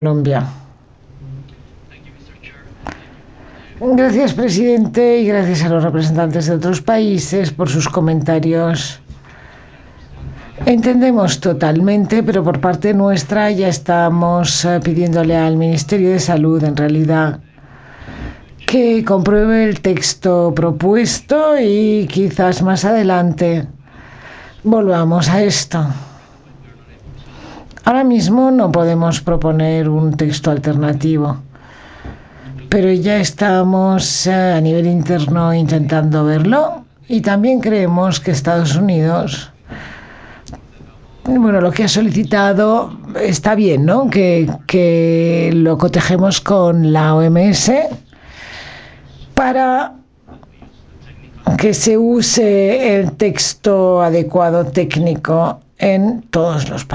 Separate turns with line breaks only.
Colombia. Gracias, presidente, y gracias a los representantes de otros países por sus comentarios. Entendemos totalmente, pero por parte nuestra ya estamos pidiéndole al Ministerio de Salud, en realidad, que compruebe el texto propuesto y quizás más adelante volvamos a esto. Ahora mismo no podemos proponer un texto alternativo, pero ya estamos a nivel interno intentando verlo y también creemos que Estados Unidos, lo que ha solicitado está bien, ¿no? Que lo cotejemos con la OMS para que se use el texto adecuado técnico en todos los países.